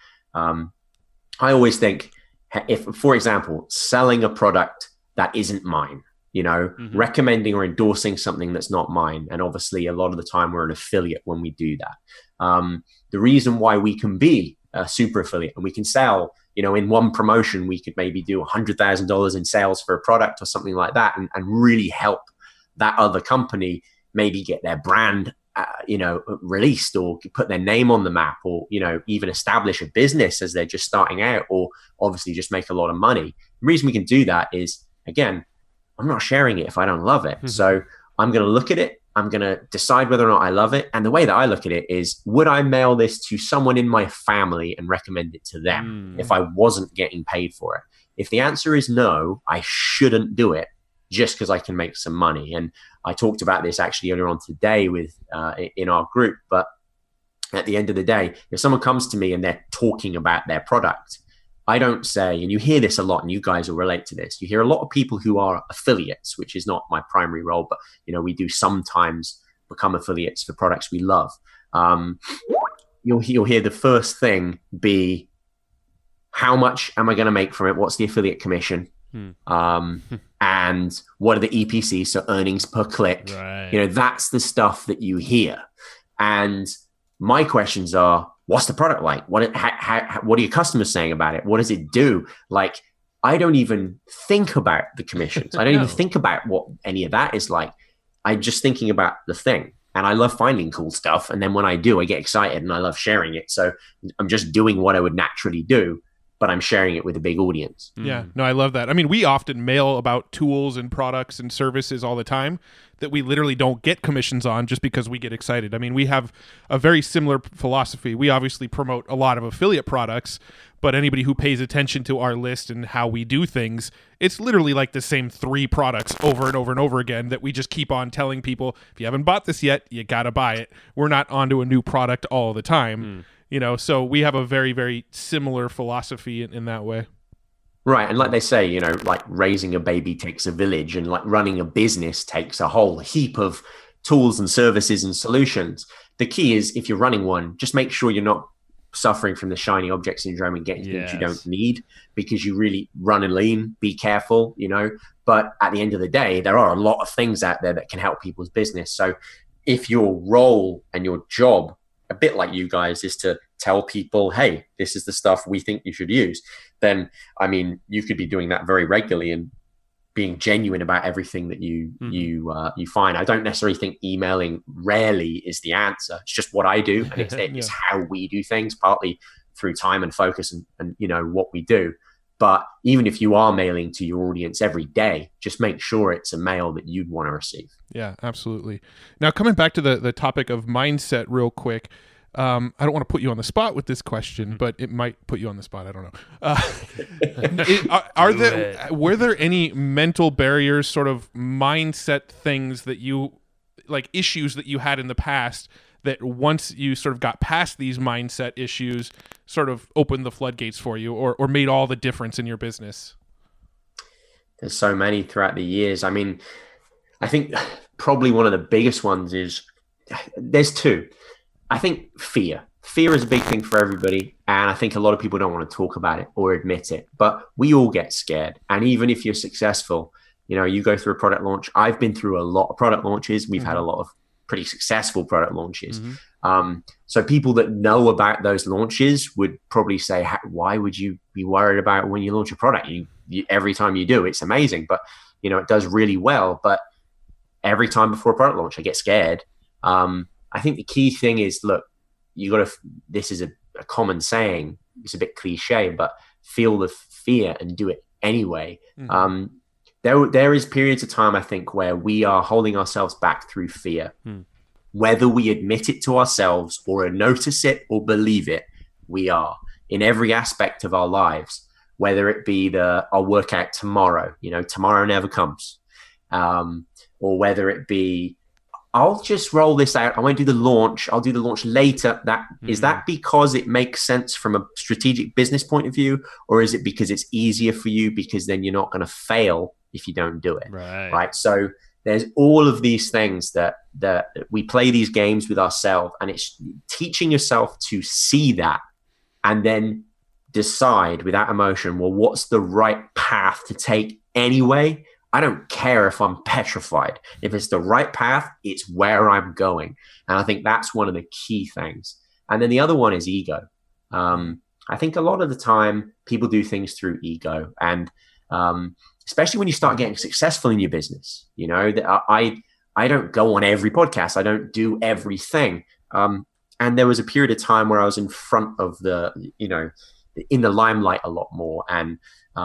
I always think, if, for example, selling a product that isn't mine, recommending or endorsing something that's not mine. And obviously a lot of the time we're an affiliate when we do that. The reason why we can be a super affiliate and we can sell, in one promotion, we could maybe do $100,000 in sales for a product or something like that and really help that other company maybe get their brand, released or put their name on the map or, even establish a business as they're just starting out or obviously just make a lot of money. The reason we can do that is, again, I'm not sharing it if I don't love it. So I'm going to look at it. I'm going to decide whether or not I love it. And the way that I look at it is, would I mail this to someone in my family and recommend it to them if I wasn't getting paid for it? If the answer is no, I shouldn't do it just because I can make some money. And I talked about this actually earlier on today with in our group. But at the end of the day, if someone comes to me and they're talking about their product, I don't say, and you hear this a lot, and you guys will relate to this. You hear a lot of people who are affiliates, which is not my primary role, but we do sometimes become affiliates for products we love. You'll hear the first thing be, how much am I going to make from it? What's the affiliate commission? And what are the EPC, so earnings per click? Right. That's the stuff that you hear. And my questions are, what's the product like? What are your customers saying about it? What does it do? Like, I don't even think about the commissions. I don't even think about what any of that is like. I'm just thinking about the thing. And I love finding cool stuff. And then when I do, I get excited and I love sharing it. So I'm just doing what I would naturally do, but I'm sharing it with a big audience. Yeah, no, I love that. I mean, we often mail about tools and products and services all the time that we literally don't get commissions on just because we get excited. I mean, we have a very similar philosophy. We obviously promote a lot of affiliate products, but anybody who pays attention to our list and how we do things, it's literally like the same 3 products over and over and over again that we just keep on telling people, if you haven't bought this yet, you got to buy it. We're not onto a new product all the time. So we have a very, very similar philosophy in that way. Right. And like they say, like raising a baby takes a village, and like running a business takes a whole heap of tools and services and solutions. The key is, if you're running one, just make sure you're not suffering from the shiny object syndrome and getting things you don't need, because you really run and lean. Be careful, But at the end of the day, there are a lot of things out there that can help people's business. So if your role and your job, a bit like you guys, is to tell people, hey, this is the stuff we think you should use, then, I mean, you could be doing that very regularly and being genuine about everything that you find. I don't necessarily think emailing rarely is the answer. It's just what I do, and it's how we do things, partly through time and focus and what we do. But even if you are mailing to your audience every day, just make sure it's a mail that you'd want to receive. Yeah, absolutely. Now, coming back to the topic of mindset real quick, I don't want to put you on the spot with this question, but it might put you on the spot. I don't know. Were there any mental barriers, sort of mindset things that you, like issues that you had in the past, that once you sort of got past these mindset issues, sort of opened the floodgates for you, or made all the difference in your business? There's so many throughout the years. I mean, I think probably one of the biggest ones is, there's two. I think fear. Fear is a big thing for everybody. And I think a lot of people don't want to talk about it or admit it, but we all get scared. And even if you're successful, you go through a product launch. I've been through a lot of product launches. We've had a lot of pretty successful product launches. So people that know about those launches would probably say, why would you be worried about when you launch a product? You every time you do, it's amazing, but it does really well. But every time before a product launch, I get scared. I think the key thing is, look, this is a common saying. It's a bit cliche, but feel the fear and do it anyway. There is periods of time, I think, where we are holding ourselves back through fear. Whether we admit it to ourselves or notice it or believe it, we are in every aspect of our lives, whether it be I'll work out tomorrow, tomorrow never comes. Or whether it be, I'll just roll this out. I won't do the launch. I'll do the launch later. Is that because it makes sense from a strategic business point of view? Or is it because it's easier for you, because then you're not going to fail if you don't do it? Right. So there's all of these things that we play these games with ourselves, and it's teaching yourself to see that and then decide without emotion, well, what's the right path to take anyway? I don't care if I'm petrified. If it's the right path, it's where I'm going. And I think that's one of the key things. And then the other one is ego. I think a lot of the time people do things through ego, and especially when you start getting successful in your business. I don't go on every podcast. I don't do everything. And there was a period of time where I was in front of in the limelight a lot more. And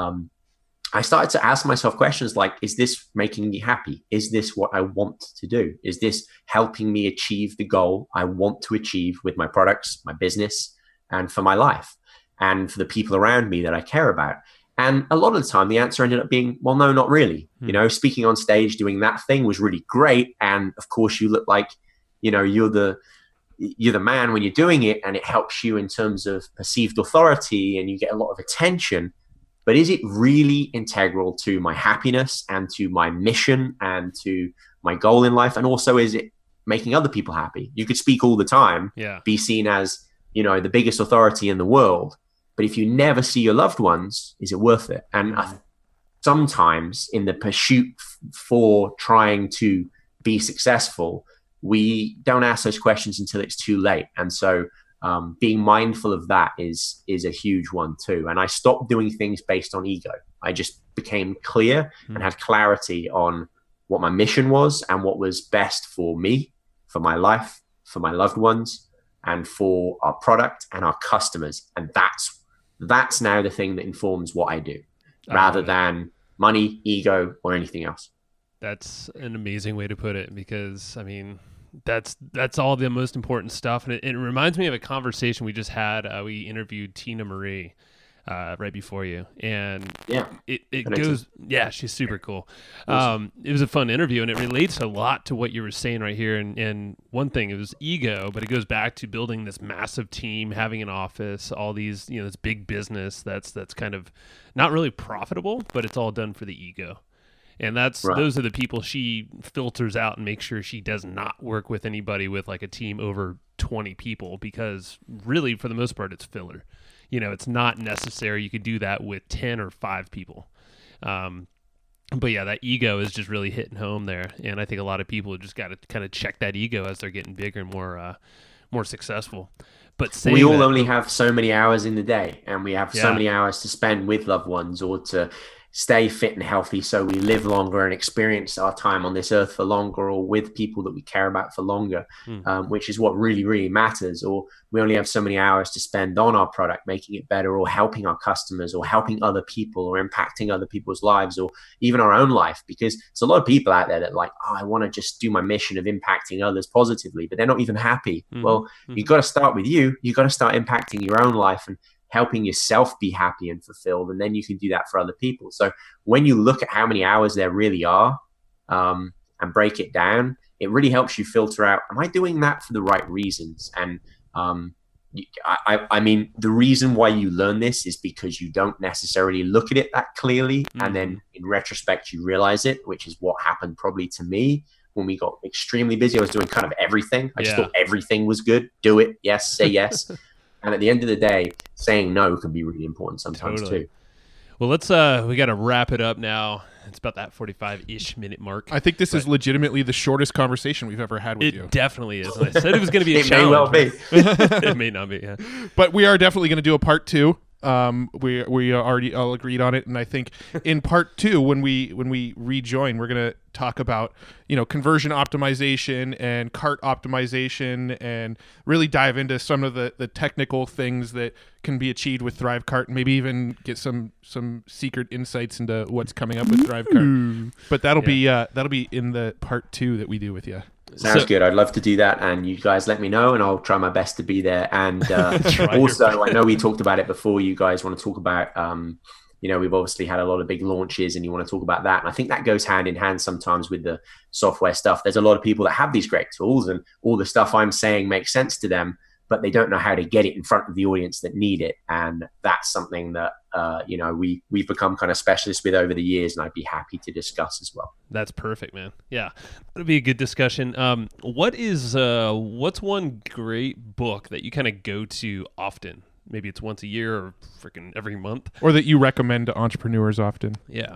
I started to ask myself questions like, is this making me happy? Is this what I want to do? Is this helping me achieve the goal I want to achieve with my products, my business, and for my life, and for the people around me that I care about? And a lot of the time, the answer ended up being, well, no, not really. Speaking on stage, doing that thing was really great. And of course, you look like, you're the man when you're doing it, and it helps you in terms of perceived authority, and you get a lot of attention. But is it really integral to my happiness and to my mission and to my goal in life? And also, is it making other people happy? You could speak all the time, be seen as, the biggest authority in the world. But if you never see your loved ones, is it worth it? And sometimes in the pursuit for trying to be successful, we don't ask those questions until it's too late. And so being mindful of that is a huge one too. And I stopped doing things based on ego. I just became clear and had clarity on what my mission was and what was best for me, for my life, for my loved ones, and for our product and our customers. And that's now the thing that informs what I do, rather than money, ego, or anything else. That's an amazing way to put it, because that's all the most important stuff. And it reminds me of a conversation we just had. We interviewed Tina Marie, right before you, and Yeah, it goes. Yeah, she's super cool. Awesome. It was a fun interview, and it relates a lot to what you were saying right here. And one thing, it was ego, but it goes back to building this massive team, having an office, all these, this big business that's kind of not really profitable, but it's all done for the ego. And those are the people she filters out and makes sure she does not work with anybody with like a team over 20 people, because really, for the most part, it's filler. It's not necessary. You could do that with 10 or 5 people. But yeah, that ego is just really hitting home there. And I think a lot of people just got to kind of check that ego as they're getting bigger and more successful. But we all only have so many hours in the day, and we have so many hours to spend with loved ones or to stay fit and healthy so we live longer and experience our time on this earth for longer, or with people that we care about for longer, which is what really, really matters. Or we only have so many hours to spend on our product, making it better, or helping our customers, or helping other people, or impacting other people's lives, or even our own life. Because there's a lot of people out there that I want to just do my mission of impacting others positively, but they're not even happy. Well, you've got to start with you. You've got to start impacting your own life and helping yourself be happy and fulfilled, and then you can do that for other people. So when you look at how many hours there really are, and break it down, it really helps you filter out, am I doing that for the right reasons? And I mean, the reason why you learn this is because you don't necessarily look at it that clearly, and then in retrospect you realize it, which is what happened probably to me when we got extremely busy. I was doing kind of everything. I just thought everything was good. Do it. Yes. Say yes. And at the end of the day, saying no can be really important sometimes too. Well, let's we got to wrap it up now. It's about that 45-ish minute mark. I think this is legitimately the shortest conversation we've ever had with you. It definitely is. And I said it was going to be a challenge. It may well be. It may not be, yeah. But we are definitely going to do a part 2. We already all agreed on it, and I think in part 2, when we rejoin, we're going to talk about conversion optimization and cart optimization, and really dive into some of the technical things that can be achieved with ThriveCart, and maybe even get some secret insights into what's coming up with ThriveCart. But that'll be in the part 2 that we do with you. Sounds good. I'd love to do that, and you guys let me know, and I'll try my best to be there. And also, I know we talked about it before. You guys want to talk about, we've obviously had a lot of big launches, and you want to talk about that. And I think that goes hand in hand sometimes with the software stuff. There's a lot of people that have these great tools, and all the stuff I'm saying makes sense to them, but they don't know how to get it in front of the audience that need it. And that's something that, we've become kind of specialists with over the years, and I'd be happy to discuss as well. That's perfect, man. Yeah, that'll be a good discussion. What's one great book that you kind of go to often? Maybe it's once a year or freaking every month, or that you recommend to entrepreneurs often. Yeah.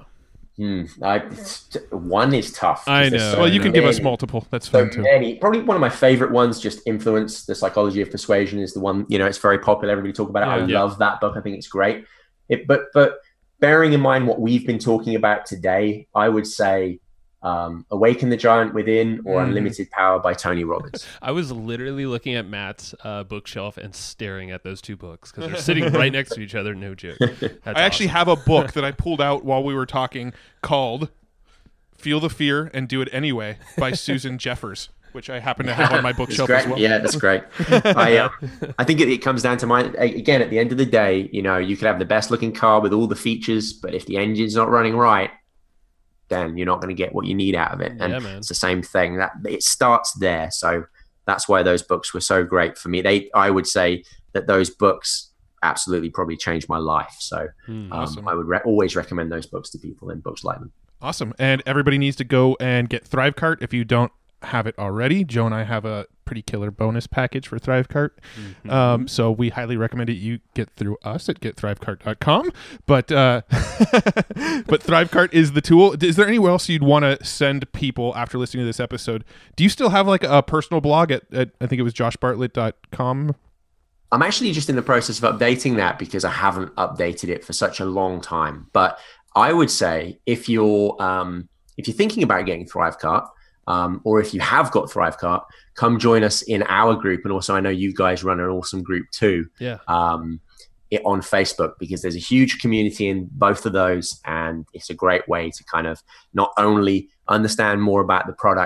One is tough. I know. So you can give us multiple. That's fine too. Probably one of my favorite ones, just Influence, The Psychology of Persuasion, is the one, it's very popular. Everybody talk about it. I love that book. I think it's great. But bearing in mind what we've been talking about today, I would say Awaken the Giant Within or Unlimited Power by Tony Robbins. I was literally looking at Matt's bookshelf and staring at those two books because they're sitting right next to each other. No joke. I actually have a book that I pulled out while we were talking called Feel the Fear and Do It Anyway by Susan Jeffers, which I happen to have on my bookshelf as well. Yeah, that's great. I think it comes down to again, at the end of the day, you could have the best looking car with all the features, but if the engine's not running right, then you're not going to get what you need out of it. And it's the same thing. That it starts there. So that's why those books were so great for me. I would say that those books absolutely probably changed my life. So awesome. I would always recommend those books to people and books like them. Awesome. And everybody needs to go and get ThriveCart if you don't have it already. Joe and I have a pretty killer bonus package for ThriveCart. So we highly recommend it. You get through us at getthrivecart.com. But but ThriveCart is the tool. Is there anywhere else you'd want to send people after listening to this episode? Do you still have like a personal blog at I think it was joshbartlett.com? I'm actually just in the process of updating that because I haven't updated it for such a long time. But I would say if you're thinking about getting ThriveCart, or if you have got ThriveCart, come join us in our group. And also, I know you guys run an awesome group too. Yeah. On Facebook, because there's a huge community in both of those, and it's a great way to kind of not only understand more about the product,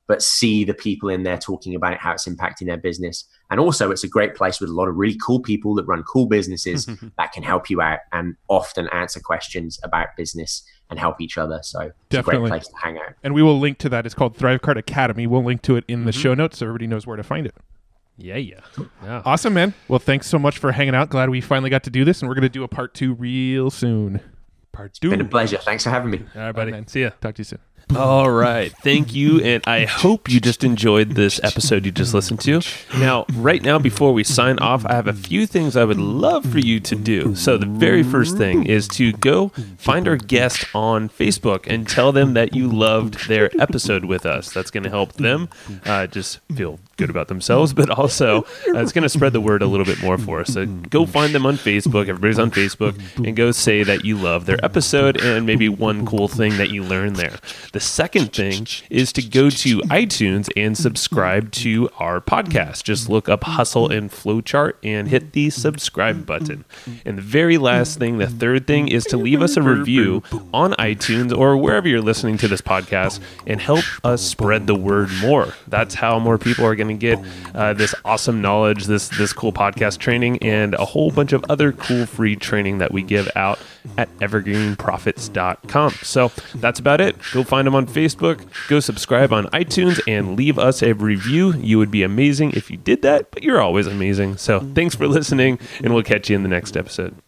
but see the people in there talking about how it's impacting their business. And also it's a great place with a lot of really cool people that run cool businesses that can help you out and often answer questions about business and help each other. So it's Definitely a great place to hang out. And we will link to that. It's called Thrivecart Academy. We'll link to it in the show notes so everybody knows where to find it. Yeah. Awesome, man. Well, thanks so much for hanging out. Glad we finally got to do this, and we're going to do a part 2 real soon. It's been a pleasure. Thanks for having me. All right, buddy. Man. See ya. Talk to you soon. All right. Thank you. And I hope you just enjoyed this episode you just listened to. Now, right now, before we sign off, I have a few things I would love for you to do. So the very first thing is to go find our guest on Facebook and tell them that you loved their episode with us. That's going to help them just feel good about themselves, but also it's going to spread the word a little bit more for us. So go find them on Facebook. Everybody's on Facebook, and go say that you love their episode and maybe one cool thing that you learned there. The second thing is to go to iTunes and subscribe to our podcast. Just look up Hustle and Flowchart and hit the subscribe button. And the very last thing, the third thing, is to leave us a review on iTunes or wherever you're listening to this podcast and help us spread the word more. That's how more people are going to get this awesome knowledge, this cool podcast training, and a whole bunch of other cool free training that we give out at evergreenprofits.com. So that's about it. Go find them on Facebook, go subscribe on iTunes, and leave us a review. You would be amazing if you did that, but you're always amazing. So thanks for listening, and we'll catch you in the next episode.